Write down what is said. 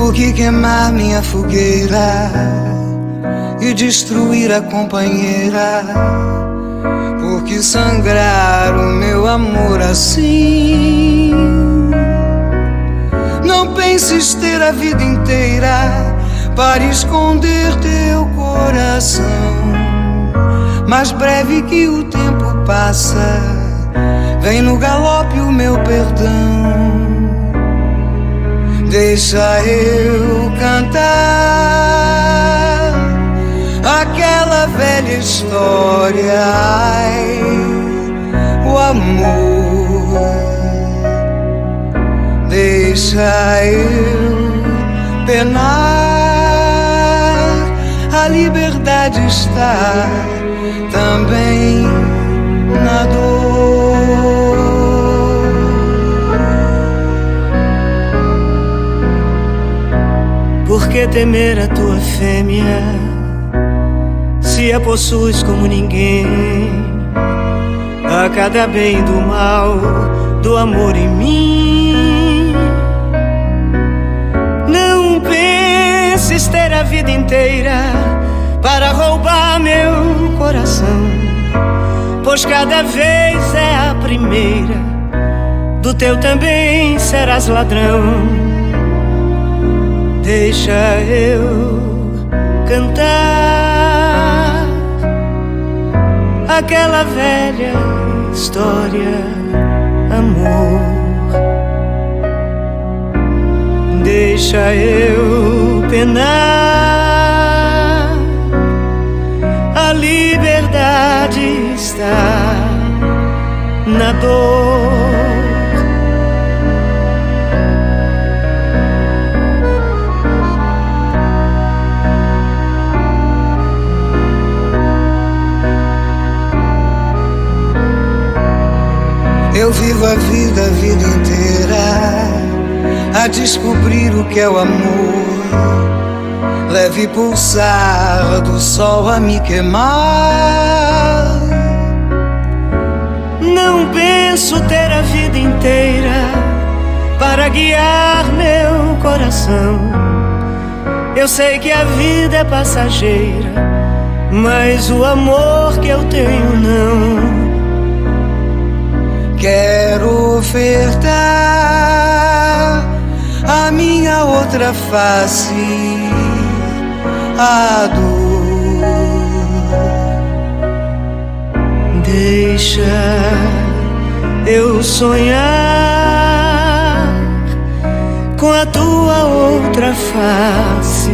Por que queimar minha fogueira e destruir a companheira? Por que sangrar o meu amor assim? Não penses ter a vida inteira para esconder teu coração. Mais breve que o tempo passa, vem no galope o meu perdão. Deixa eu cantar aquela velha história. Ai, o amor. Deixa eu penar. A liberdade está também na dor. Por que temer a tua fêmea, se a possuis como ninguém? A cada bem do mal, do amor em mim. Não penses ter a vida inteira para roubar meu coração, pois cada vez é a primeira, do teu também serás ladrão. Deixa eu cantar aquela velha história, amor. Deixa eu penar. A liberdade está na dor. Eu vivo a vida inteira a descobrir o que é o amor. Leve pulsar do sol a me queimar. Não penso ter a vida inteira para guiar meu coração. Eu sei que a vida é passageira, mas o amor que eu tenho não. Quero ofertar a minha outra face, a dor. Deixa eu sonhar com a tua outra face.